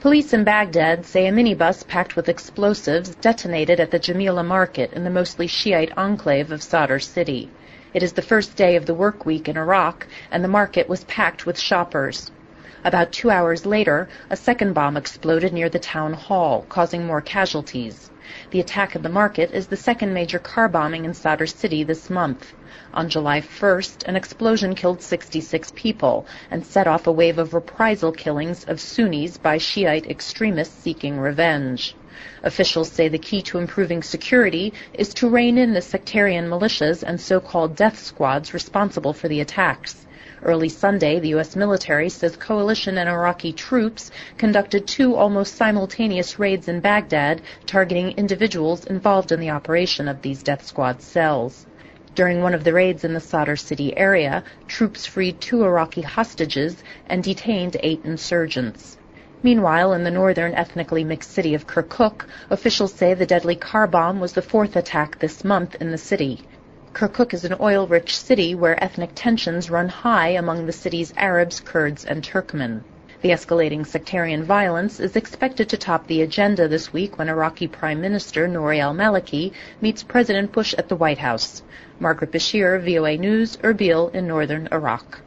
Police in Baghdad say a minibus packed with explosives detonated at the Jamila market in the mostly Shiite enclave of Sadr city. It is the first day of the work week in Iraq, and the market was packed with shoppers. About 2 hours later, a second bomb exploded near the town hall, causing more casualties. The attack at the market is the second major car bombing in Sadr city this month. On July 1st, an explosion killed 66 people and set off a wave of reprisal killings of Sunnis by Shiite extremists seeking revenge. Officials say the key to improving security is to rein in the sectarian militias and so-called death squads responsible for the attacks. Early Sunday, the U.S. military says coalition and Iraqi troops conducted 2 almost simultaneous raids in Baghdad, targeting individuals involved in the operation of these death squad cells. During one of the raids in the Sadr city area, troops freed 2 Iraqi hostages and detained 8 insurgents. Meanwhile, in the northern ethnically mixed city of Kirkuk, officials say the deadly car bomb was the 4th attack this month in the city. Kirkuk is an oil-rich city where ethnic tensions run high among the city's Arabs, Kurds, and Turkmen. The escalating sectarian violence is expected to top the agenda this week when Iraqi Prime Minister Nouri al-Maliki meets President Bush at the White House. Margaret Bashir, VOA News, Erbil in northern Iraq.